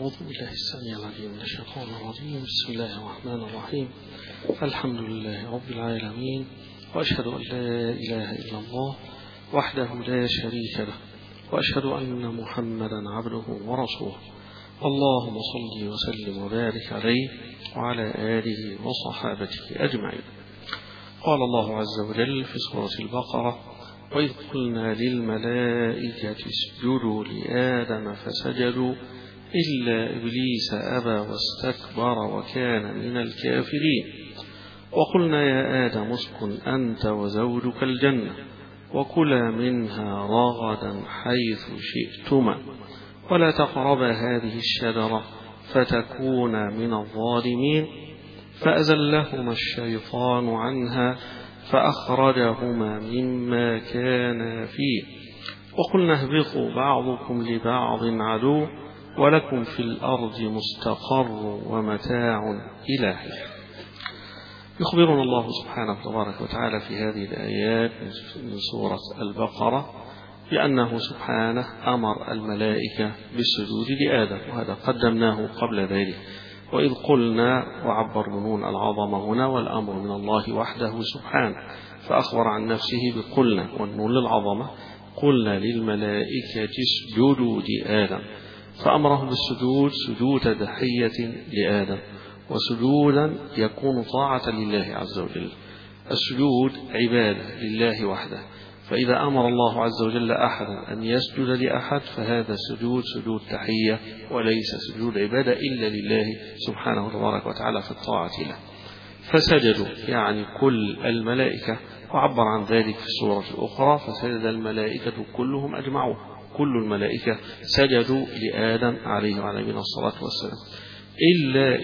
أعوذ بالله السميع العليم من الشيطان الرجيم. بسم الله الرحمن الرحيم. الحمد لله رب العالمين، وأشهد أن لا إله إلا الله وحده لا شريك له، وأشهد أن محمدا عبده ورسوله. اللهم صل وسلم وبارك عليه وعلى آله وصحابته أجمعين. قال الله عز وجل في سورة البقرة: وإذ قلنا للملائكة اسجدوا لآدم فسجدوا إلا إبليس أبى واستكبر وكان من الكافرين. وقلنا يا آدم اسكن أنت وزوجك الجنة وكلا منها رغدا حيث شئتما ولا تقربا هذه الشجرة فتكونا من الظالمين. فأزلهما الشيطان عنها فأخرجهما مما كانا فيه وقلنا اهبطوا بعضكم لبعض عدو ولكم في الأرض مستقر ومتاع إلى حين. يخبرنا الله سبحانه تبارك وتعالى في هذه الآيات من سورة البقرة بأنه سبحانه أمر الملائكة بالسجود لآدم، وهذا قدمناه قبل ذلك. وإذ قلنا وعبر بنون العظمة هنا والأمر من الله وحده سبحانه، فأخبر عن نفسه بقلنا والنون للعظمة. قلنا للملائكة اسجدوا لآدم، فأمره بالسجود سجود تحية لآدم، وسجودا يكون طاعة لله عز وجل. السجود عبادة لله وحده، فإذا أمر الله عز وجل أحدا أن يسجد لأحد فهذا السجود سجود تحية وليس سجود عبادة إلا لله سبحانه تبارك وتعالى في الطاعة له. فسجدوا يعني كل الملائكة، وعبر عن ذلك في السورة الأخرى: فسجد الملائكة كلهم أجمعون. كل الملائكة سجدوا لآدم عليه وعلى نبينا الصلاة والسلام إلا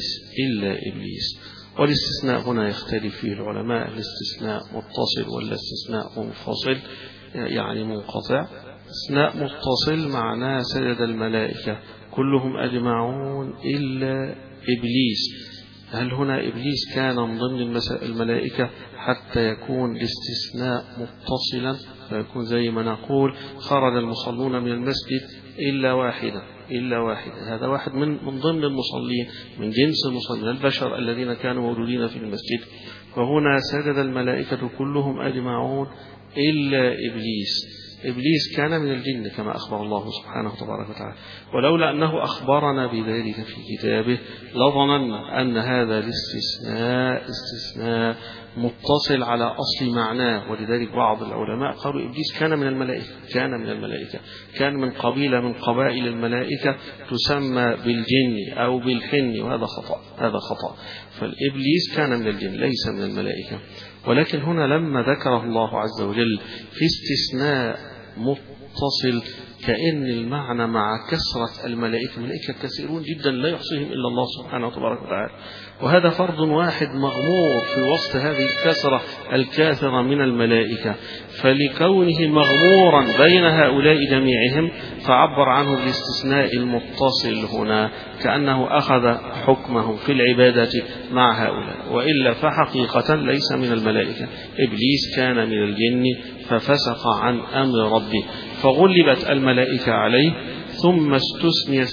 إبليس. والاستثناء هنا يختلف فيه العلماء: الاستثناء متصل ولا استثناء منفصل يعني منقطع. استثناء متصل معناه سجد الملائكة كلهم أجمعون إلا إبليس. هل هنا إبليس كان من ضمن الملائكة حتى يكون الاستثناء متصلا، فيكون زي ما نقول خرج المصلون من المسجد إلا واحدا. هذا واحد من ضمن المصلين، من جنس المصلين، البشر الذين كانوا موجودين في المسجد. وهنا سجد الملائكة كلهم أجمعون إلا إبليس كان من الجن كما أخبر الله سبحانه تبارك وتعالى. ولولا أنه أخبرنا بذلك في كتابه لظننا أن هذا الاستثناء استثناء متصل على أصل معناه. ولذلك بعض العلماء قالوا إبليس كان من الملائكة، كان من قبيلة من قبائل الملائكة تسمى بالجن أو بالحن، وهذا خطأ. فالإبليس كان من الجن ليس من الملائكة. ولكن هنا لما ذكره الله عز وجل في استثناء متصل كأن المعنى مع كثرة الملائكة كثيرون جدا لا يحصيهم إلا الله سبحانه وتبارك وتعالى، وهذا فرد واحد مغمور في وسط هذه الكثرة الكاثرة من الملائكة. فلكونه مغمورا بين هؤلاء جميعهم فعبر عنه بالاستثناء المتصل هنا كأنه أخذ حكمه في العبادة مع هؤلاء، وإلا فحقيقة ليس من الملائكة. إبليس كان من الجن ففسق عن أمر ربه فغلبت الملائكة عليه، ثم استثني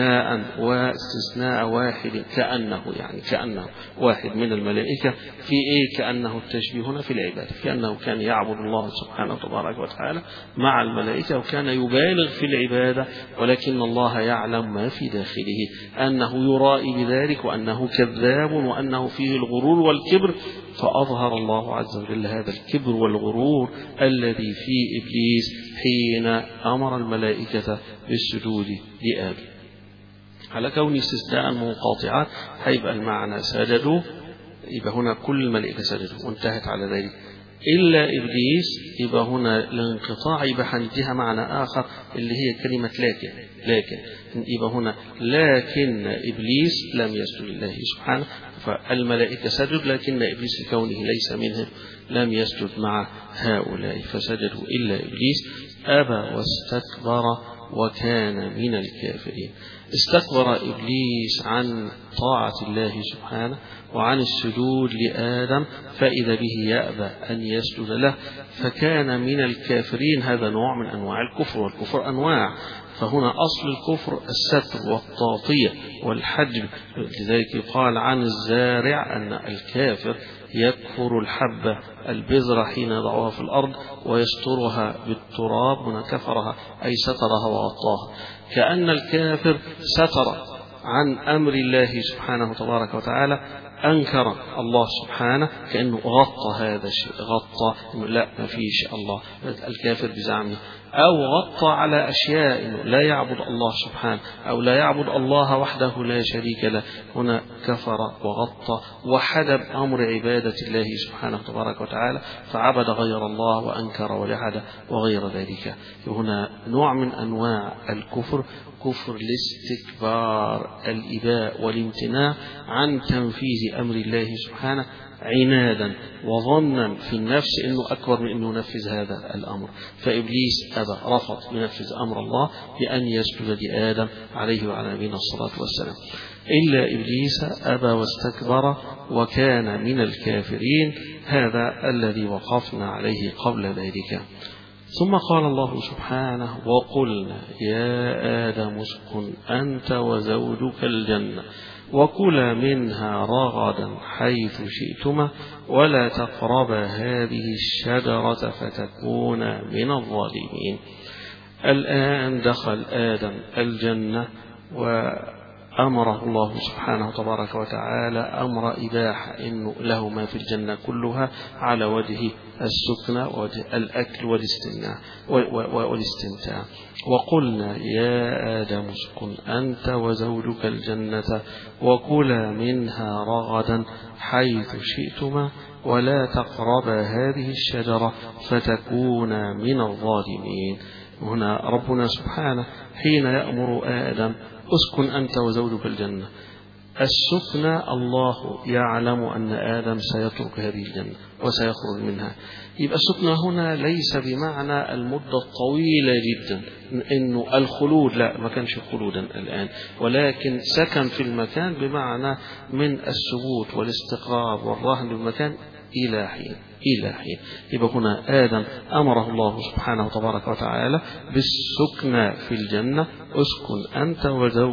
واستثناء واحد كأنه واحد من الملائكة. في كأنه التشبيه هنا في العبادة، كأنه كان يعبد الله سبحانه تبارك وتعالى مع الملائكة وكان يبالغ في العبادة، ولكن الله يعلم ما في داخله، أنه يرائي بذلك وأنه كذاب وأنه فيه الغرور والكبر. فأظهر الله عز وجل هذا الكبر والغرور الذي في إبليس حين أمر الملائكة بالسجود لآدم. على كون استثناء منقطعا هيبقى المعنى سجدوا، يبقى هنا كل الملائكة سجدوا وانتهت على ذلك إلا إبليس. يبقى هنا الانقطاع يبقى هنديها معنى آخر اللي هي كلمة لكن يبقى هنا لكن إبليس لم يسجد لله سبحانه. فالملائكة سجد لكن إبليس لكونه ليس منهم لم يسجد مع هؤلاء فسجدوا إلا إبليس أبى واستكبر وكان من الكافرين. استكبر إبليس عن طاعة الله سبحانه وعن السجود لآدم، فإذا به يأبى أن يسجد له فكان من الكافرين. هذا نوع من أنواع الكفر، والكفر أنواع، فهنا أصل الكفر الستر والتغطية والحجب. لذلك يقال عن الزارع أن الكافر يكفر الحبة البذرة حين يضعها في الأرض ويسترها بالتراب، هنا كفرها أي سترها وغطاها، كأن الكافر ستر عن أمر الله سبحانه تبارك وتعالى، أنكر الله سبحانه، كأنه غطى هذا الشيء، غطى إنه لا ما فيش الله الكافر بزعمه، أو غطى على أشياء إنه لا يعبد الله سبحانه أو لا يعبد الله وحده لا شريك له، هنا كفر وغطى وحدب أمر عبادة الله سبحانه تبارك وتعالى، فعبد غير الله وأنكر وجحد وغير ذلك. هنا نوع من أنواع الكفر، كفر الاستكبار، الإباء والامتناع عن تنفيذ أمر الله سبحانه عنادا وظنا في النفس أنه أكبر من أنه ينفذ هذا الأمر. فإبليس أبى، رفض ينفذ أمر الله بأن يسجد لآدم عليه وعلى نبينا الصلاة والسلام، إلا إبليس أبى واستكبر وكان من الكافرين. هذا الذي وقفنا عليه قبل ذلك. ثم قال الله سبحانه: وقلنا يا آدم اسكن أنت وزوجك الجنة وكلا منها رغدا حيث شئتما ولا تقربا هذه الشجرة فتكونا من الظالمين. الآن دخل آدم الجنة وأمره الله سبحانه تبارك وتعالى أمر إباحة، إنه له ما في الجنة كلها على وجه السكنة ووجه الأكل والاستمتاع. وقلنا يا آدم اسكن أنت وزوجك الجنة وكلا منها رغدا حيث شئتما ولا تقربا هذه الشجرة فتكونا من الظالمين. هنا ربنا سبحانه حين يأمر آدم اسكن أنت وزوجك الجنة، السكنة الله يعلم أن آدم سيترك هذه الجنة وسيخرج منها، يبقى السكنة هنا ليس بمعنى المدة الطويلة جدا، إنه الخلود، لا، ما كانش خلودا الآن، ولكن سكن في المكان بمعنى من الثبوت والاستقرار والرهن بالمكان إلى حين. يبقى هنا آدم أمره الله سبحانه تبارك وتعالى بالسكنة في الجنة، اسكن أنت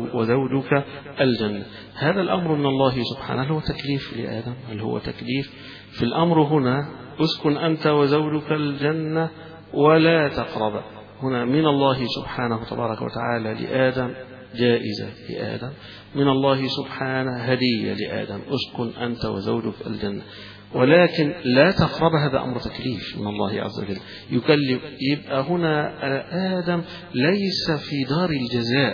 وزوجك الجنة. هذا الأمر من الله سبحانه هو تكليف لآدم، هل هو تكليف في الأمر هنا اسكن أنت وزوجك الجنة ولا تقربا، هنا من الله سبحانه تبارك وتعالى لآدم جائزة لآدم، من الله سبحانه هدية لآدم، اسكن أنت وزوجك الجنة، ولكن لا تقرب، هذا أمر تكليف من الله عز وجل يكلف. يبقى هنا آدم ليس في دار الجزاء،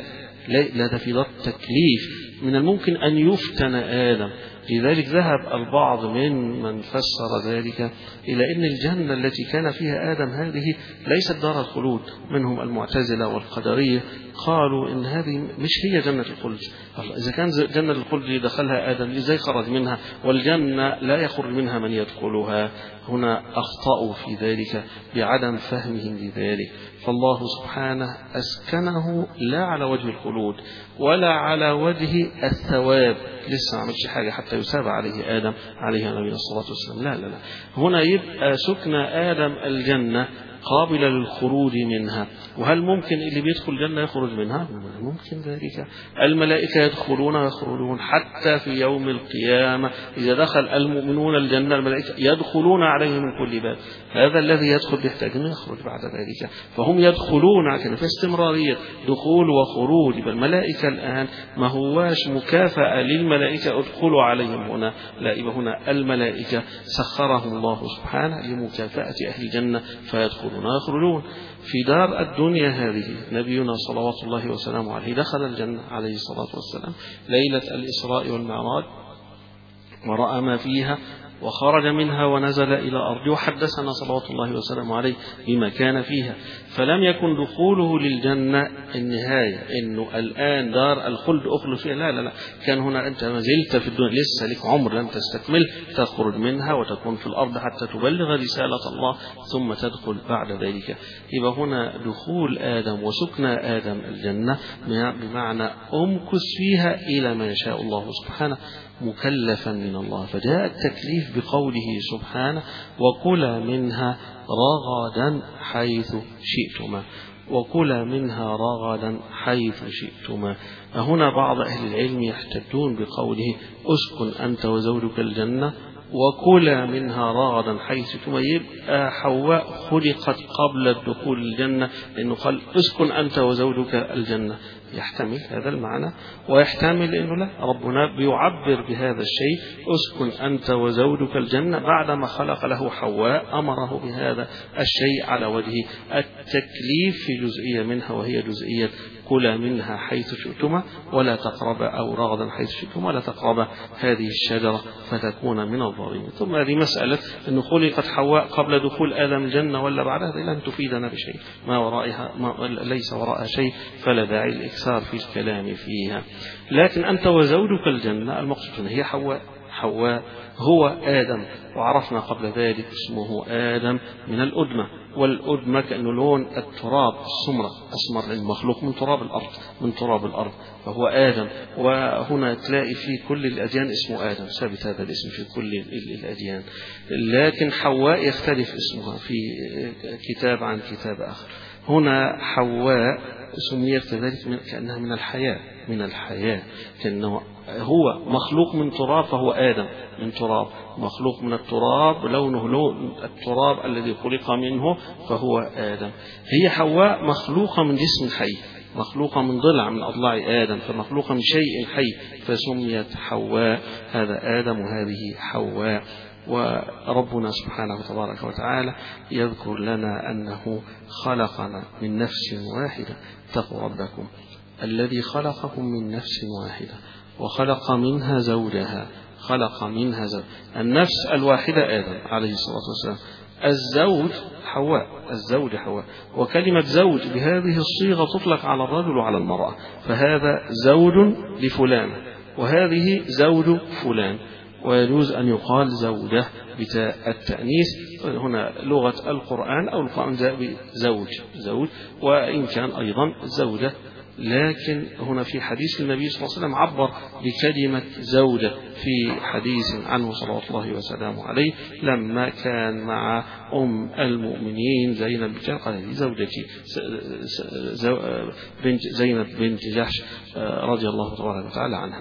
لا في دار التكليف، من الممكن أن يفتن آدم. لذلك ذهب البعض من فسر ذلك إلى أن الجنة التي كان فيها آدم هذه ليست دار الخلود، منهم المعتزلة والقدرية قالوا إن هذه مش هي جنة الخلد، إذا كان جنة الخلد دخلها آدم إزاي خرج منها، والجنة لا يخرج منها من يدخلها. هنا أخطأوا في ذلك بعدم فهمهم لذلك، فالله سبحانه أسكنه لا على وجه الخلود ولا على وجه الثواب، لسه ما عملش حاجة حتى يثاب عليه آدم عليه نبينا الصلاة والسلام، لا، هنا يبقى سكن آدم الجنة قابلة للخروج منها. وهل ممكن اللي بيدخل الجنة يخرج منها؟ ممكن ذلك، الملائكة يدخلون ويخرجون حتى في يوم القيامة، إذا دخل المؤمنون الجنة الملائكة يدخلون عليه من كل باب، هذا الذي يدخل يحتاج أن يخرج بعد ذلك، فهم يدخلون عشان في استمرارية دخول وخروج. الملائكة الآن ما هواش مكافأة للملائكة ادخلوا عليهم هنا، لا، يبقى هنا الملائكة سخرهم الله سبحانه لمكافأة أهل الجنة فيدخلون ويخرجون. في دار الدنيا هذه نبينا صلوات الله وسلامه عليه دخل الجنة عليه الصلاة والسلام ليلة الإسراء والمعراج ورأى ما فيها وخرج منها ونزل إلى أرض، وحدثنا صلوات الله وسلامه عليه بما كان فيها. فلم يكن دخوله للجنة النهاية، إنه الآن دار الخلد أخلد فيها، لا، كان هنا أنت ما زلت في الدنيا، لسه لك عمر لم تستكمل، تخرج منها وتكون في الأرض حتى تبلغ رسالة الله ثم تدخل بعد ذلك. يبقى هنا دخول آدم وسكن آدم الجنة بمعنى أمكث فيها إلى ما يشاء الله سبحانه مكلفا من الله، فجاء التكليف بقوله سبحانه وكلا منها رغدا حيث شئتما. وكلا منها رغدا حيث شئتما. هنا بعض أهل العلم يحتجون بقوله اسكن أنت وزوجك الجنة وكلا منها رغدا حيث شئتما، يبقى حواء خلقت قبل الدخول الجنة، لأنه قال اسكن أنت وزوجك الجنة. يحتمل هذا المعنى، ويحتمل أنه لا، ربنا بيعبر بهذا الشيء اسكن أنت وزوجك الجنة بعدما خلق له حواء أمره بهذا الشيء على وجه التكليف في جزئية منها، وهي جزئية كلا منها حيث شئتما ولا تقربا، أو رغدا حيث شئتما ولا تقربا هذه الشجرة فتكون من الظالمين. ثم هذه مسألة أنه خلقت حواء قبل دخول آدم الجنة ولا بعدها لن تفيدنا بشيء، ما ورائها ليس وراءها شيء، فلا داعي الإكثار في الكلام فيها. لكن أنت وزوجك الجنة المقصود هي حواء. حواء هو آدم، وعرفنا قبل ذلك اسمه آدم من الأدمة، والأدمة كأنه لون التراب السمرة أسمر، المخلوق من تراب الأرض، من تراب الأرض، فهو آدم. وهنا تلاقي في كل الأديان اسمه آدم، ثابت هذا الاسم في كل الأديان، لكن حواء يختلف اسمها في كتاب عن كتاب آخر. هنا حواء سميت كذلك كأنها من الحياة، من الحياة، كأنه هو مخلوق من تراب فهو آدم من تراب، مخلوق من التراب لونه لون التراب الذي خلق منه فهو آدم. هي حواء مخلوقة من جسم حي، مخلوقة من ضلع من أضلاع آدم، فمخلوقة من شيء حي فسميت حواء. هذا آدم وهذه حواء. وربنا سبحانه تبارك وتعالى يذكر لنا أنه خلقنا من نفس واحدة. اتقوا ربكم الذي خلقكم من نفس واحدة وخلق منها زوجها، خلق منها النفس الواحدة آدم عليه الصلاة والسلام، الزوج حواء، الزوج حواء. وكلمة زوج بهذه الصيغة تطلق على الرجل وعلى المرأة، فهذا زوج لفلان وهذه زوج فلان، ويجوز أن يقال زوجة بتاء التأنيث. هنا لغة القرآن أو القرآن جاء بزوج، زوج، وإن كان أيضا زوجة، لكن هنا في حديث النبي صلى الله عليه وسلم عبر بكلمة زوجة في حديث عنه صلوات الله وسلامه عليه لما كان مع أم المؤمنين زينب قال زوجتي بنت زينب بنت جحش رضي الله تبارك وتعالى عنها.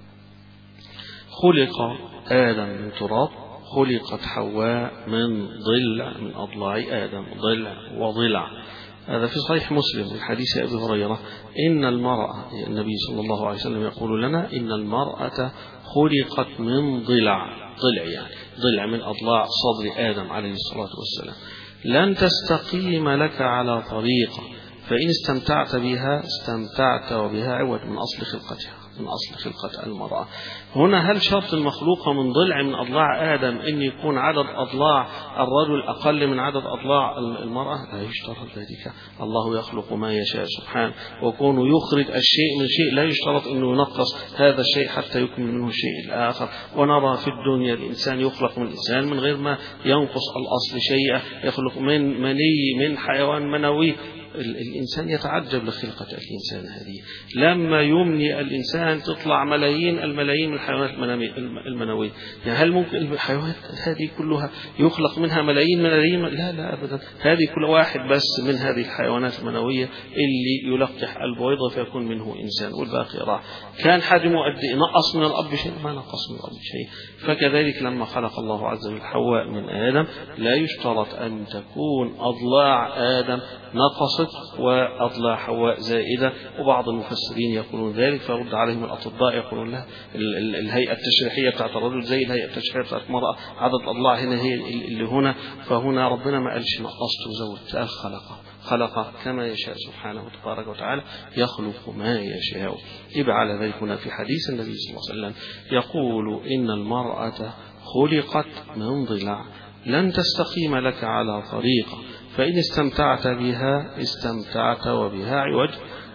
خلق آدم من تراب، خلقت حواء من ضلع من أضلاع آدم، ضلع وضلع. هذا في صحيح مسلم من حديث أبي هريرة إن المرأة، النبي صلى الله عليه وسلم يقول لنا إن المرأة خلقت من ضلع، ضلع يعني ضلع من أضلاع صدر آدم عليه الصلاة والسلام، لن تستقيم لك على طريقة فإن استمتعت بها استمتعت وبها عوج من أصل خلقتها، من أصل خلقة المرأة. هنا هل شرط المخلوقة من ضلع من أضلاع آدم أن يكون عدد أضلاع الرجل أقل من عدد أضلاع المرأة؟ لا يشترط ذلك، الله يخلق ما يشاء سبحانه، وكونه يخرج الشيء من شيء لا يشترط أنه ينقص هذا الشيء حتى يكمل منه الشيء الآخر. ونرى في الدنيا الإنسان يخلق من إنسان من غير ما ينقص الأصل شيئا، يخلق من مني من حيوان منوي. الإنسان يتعجب لخلقة الإنسان هذه، لما يمني الإنسان تطلع ملايين الملايين من الحيوانات المنوية. يعني هل ممكن الحيوانات هذه كلها يخلق منها ملايين ملايين؟ لا لا أبدا، هذه كل واحد بس من هذه الحيوانات المنوية اللي يلقح البويضة فيكون منه إنسان والباقي راح. كان حجمه قد إيه؟ نقص من الأب شيء؟ ما نقص من الأب شيء. فكذلك لما خلق الله عز وجل حواء من آدم لا يشترط أن تكون أضلاع آدم نقصت وأضلاع حواء زائدة، وبعض المفسرين يقولون ذلك فرد عليهم الأطباء يقولون له الهيئة التشريحية بتاعت الرجل زي الهيئة التشريحية بتاعت المرأة، عدد أضلاع هنا هي اللي هنا. فهنا ربنا ما قالش نقصت وزودت، قال خلق كما يشاء سبحانه وتبارك وتعالى، يخلق ما يشاء. يبقى على ذلك هنا في حديث النبي صلى الله عليه وسلم يقول إن المرأة خلقت من ضلع لن تستقيم لك على طريقة فإن استمتعت بها استمتعت وبها عوج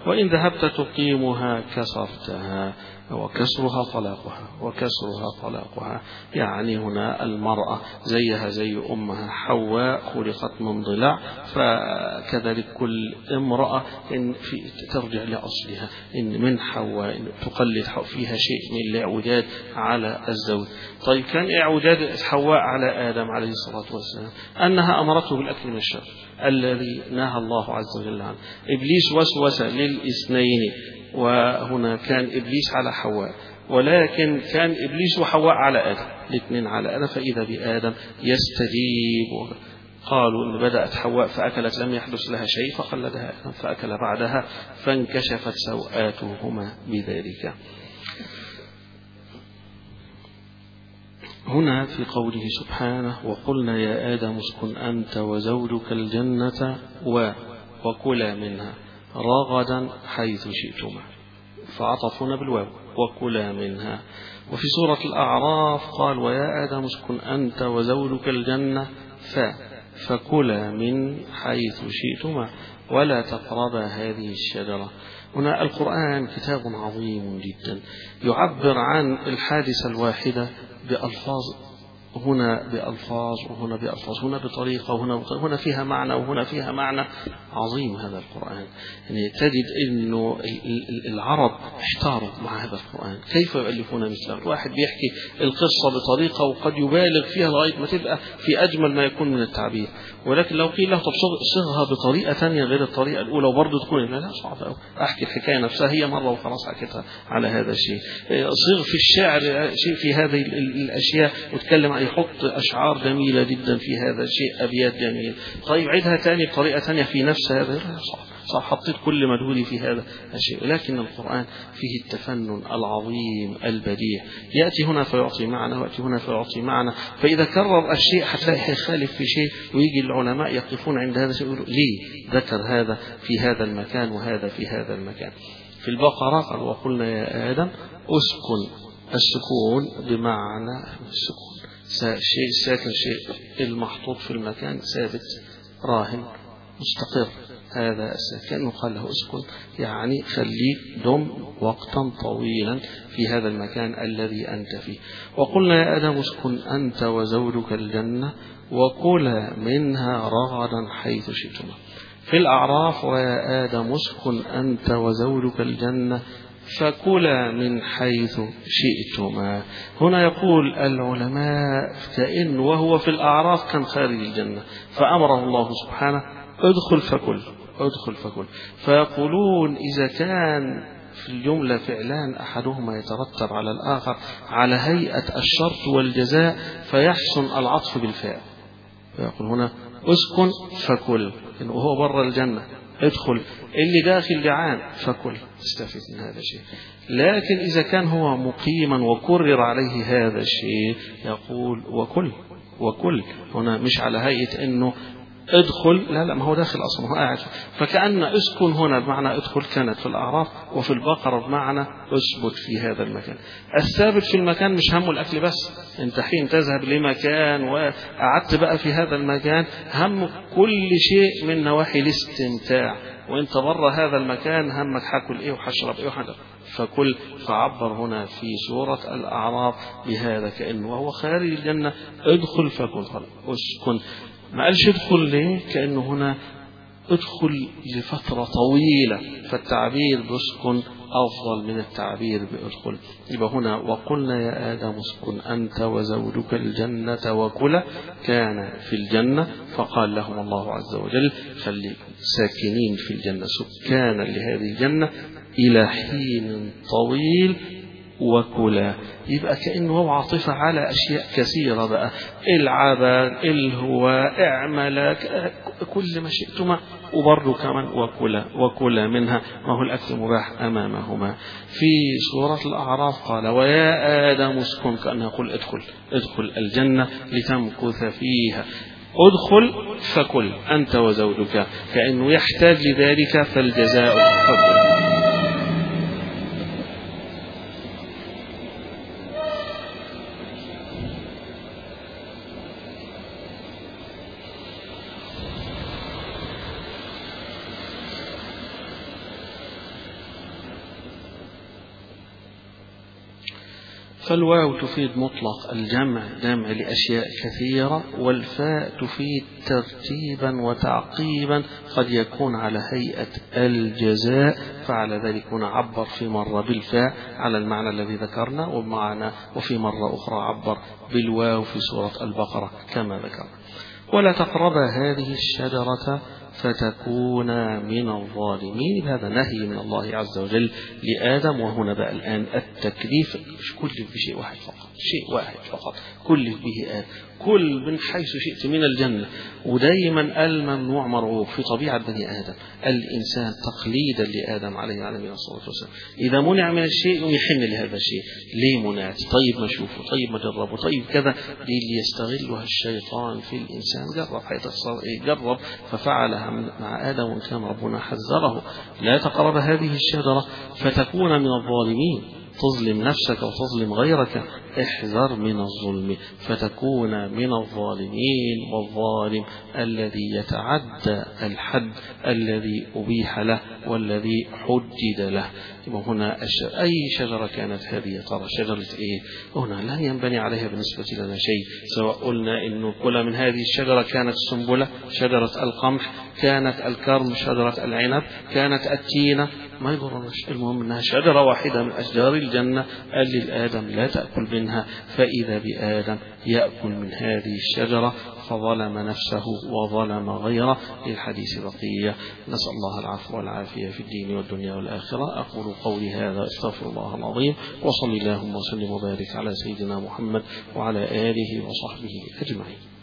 وإن ذهبت تقيمها كسرتها، وكسرها طلاقها. يعني هنا المرأة زيها زي أمها حواء خلقت من ضلع، فكذلك كل امرأة إن ترجع لأصلها، إن من حواء إن تقلد فيها شيء من الاعوجاج على الزوج. طيب كان اعوجاج حواء على آدم عليه الصلاة والسلام أنها أمرته بالأكل من الشجر الذي نهى الله عز وجل عنه. إبليس وسوس للاثنين، وهنا كان إبليس على حواء، ولكن كان إبليس وحواء على آدم، الاثنين على آدم، فإذا بآدم يستجيب. قالوا إن بدأت حواء فأكلت لم يحدث لها شيء، فقلدها آدم فأكل بعدها فانكشفت سوآتهما بذلك. هنا في قوله سبحانه: وقلنا يا آدم اسكن أنت وزوجك الجنة وكلا منها رغدا حيث شئتما، فعطفنا بالواو وكلا منها. وفي سورة الأعراف قال: ويا آدم اسكن أنت وزوجك الجنة فكلا من حيث شئتما ولا تقربا هذه الشجرة. هنا القرآن كتاب عظيم جدا، يعبر عن الحادثة الواحدة بألفاظ، هنا بألفاظ وهنا بألفاظ، هنا بطريقة وهنا فيها معنى وهنا فيها معنى عظيم. هذا القرآن يعني تجد أنه العرب احتاروا مع هذا القرآن، كيف يؤلفون مثله؟ الواحد بيحكي القصة بطريقة وقد يبالغ فيها لغاية ما تبقى في أجمل ما يكون من التعبير، ولكن لو قيل له صغها بطريقة ثانية غير الطريقة الأولى وبرضه تكون لا صعب أوي، أحكي الحكاية نفسها هي مرة وخلاص حكيتها على هذا الشيء. صغ في الشعر شيء في هذه الأشياء، وتكلم عن يحط أشعار جميلة جدا في هذا الشيء، أبيات جميلة. طيب عيدها ثاني بطريقة ثانية في نفس هذا، صح حطيت كل مجهودي في هذا الشيء. لكن القرآن فيه التفنن العظيم البديع، يأتي هنا فيعطي معنى ويأتي هنا فيعطي معنى، فإذا كرر الشيء حتلاقي يخالف في شيء، ويجي العلماء يقفون عند هذا الشيء يقولوا ليه ذكر هذا في هذا المكان وهذا في هذا المكان. في البقرة قال: وقلنا يا آدم اسكن، السكون بمعنى السكون، شيء ساكن، شيء المحطوط في المكان ثابت راهن مستقر، هذا السكن قال له اسكن، يعني خليك دم وقتا طويلا في هذا المكان الذي أنت فيه. وقلنا يا آدم اسكن أنت وزوجك الجنة وكلا منها رغدا حيث شئتما. في الأعراف: ويا آدم اسكن أنت وزوجك الجنة فكلا من حيث شئتما. هنا يقول العلماء كأن وهو في الأعراف كان خارج الجنة، فأمره الله سبحانه ادخل فكل، فيقولون إذا كان في الجملة فعلان أحدهما يترتب على الآخر على هيئة الشرط والجزاء فيحسن العطف بالفعل، فيقول هنا اسكن فكل، وهو بره الجنة ادخل، اللي داخل جعان فكل، استفيد من هذا الشيء. لكن إذا كان هو مقيما وكرر عليه هذا الشيء يقول وكل هنا مش على هيئة انه ادخل، لا ما هو داخل اصلا، هو قاعد، فكأن اسكن هنا بمعنى ادخل كانت في الأعراف، وفي البقرة بمعنى اثبت في هذا المكان. الثابت في المكان مش همه الأكل بس، انت حين تذهب لمكان وقعدت بقى في هذا المكان هم كل شيء من نواحي الاستمتاع، وانت بره هذا المكان همك حاكل ايه وحشرب ايه وحاجة فكل. فعبر هنا في سورة الأعراف بهذا كأنه وهو خارج الجنة ادخل فكل، اسكن، ما قالش ادخل ليه؟ كأنه هنا ادخل لفترة طويلة، فالتعبير باسكن أفضل من التعبير بادخل. يبقى هنا وقلنا يا آدم اسكن أنت وزوجك الجنة وكلا، كان في الجنة، فقال لهم الله عز وجل خليكم ساكنين في الجنة سكانا لهذه الجنة إلى حين طويل وكلا. يبقى كأنه هو عاطفة على أشياء كثيرة بقى، العبد الهواء اعمل كل ما شئتما، وبرضه كمان وكلا منها، ما هو الأكل مباح أمامهما. في سورة الأعراف قال ويا آدم اسكن، كأنه يقول ادخل الجنة لتمكث فيها، ادخل فكل أنت وزوجك، كأنه يحتاج لذلك فالجزاء فكل. فالواو تفيد مطلق الجمع، جمع لأشياء كثيرة، والفاء تفيد ترتيبا وتعقيبا، قد يكون على هيئة الجزاء، فعلى ذلك هنا عبر في مرة بالفاء على المعنى الذي ذكرنا، وفي مرة أخرى عبر بالواو في سورة البقرة كما ذكرنا. ولا تقربا هذه الشجرة فتكون من الظالمين. هذا نهي من الله عز وجل لآدم. وهنا بقى الآن التكليف، مش كلف بشيء واحد فقط، شيء واحد فقط كلف به آدم، كل من حيث شئت من الجنة. ودايما الممنوع مرغوب في طبيعة بني آدم الإنسان تقليدا لآدم عليه الصلاة والسلام. إذا منع من الشيء يحن لهذا الشيء. ليه منعت؟ طيب ما شوفه، طيب ما جربه، طيب كذا. ليستغلها الشيطان في الإنسان. جرب ففعلها مع آدم، وكان ربنا حذره: لا تقرب هذه الشجرة فتكون من الظالمين. تظلم نفسك وتظلم غيرك، احذر من الظلم فتكون من الظالمين. والظالم الذي يتعدى الحد الذي أبيح له والذي حدد له. هنا أي شجرة كانت هذه؟ ترى شجرة إيه؟ هنا لا ينبني عليها بالنسبة لنا شيء، سواء قلنا إنه كل من هذه الشجرة كانت السنبلة، شجرة القمح، كانت الكرم، شجرة العنب، كانت التينة، ما يضرناش. المهم أنها شجرة واحدة من أشجار الجنة. قال للآدم لا تأكل منها، فإذا بآدم يأكل من هذه الشجرة فظلم نفسه وظلم غيره. للحديث بقية. نسأل الله العفو والعافية في الدين والدنيا والآخرة. أقول قولي هذا، استغفر الله العظيم، وصلي اللهم وسلم وبارك على سيدنا محمد وعلى آله وصحبه أجمعين.